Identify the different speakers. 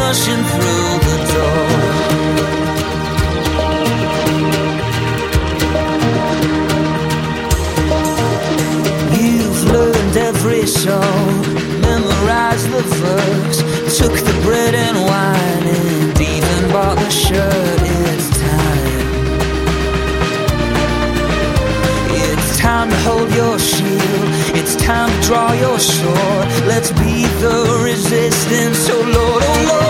Speaker 1: rushing through the door. You've learned every song, memorized the verse, took the bread and wine and even bought the shirt. It's time. It's time to hold your shield. It's time to draw your sword. Let's be the resistance, oh Lord, oh Lord.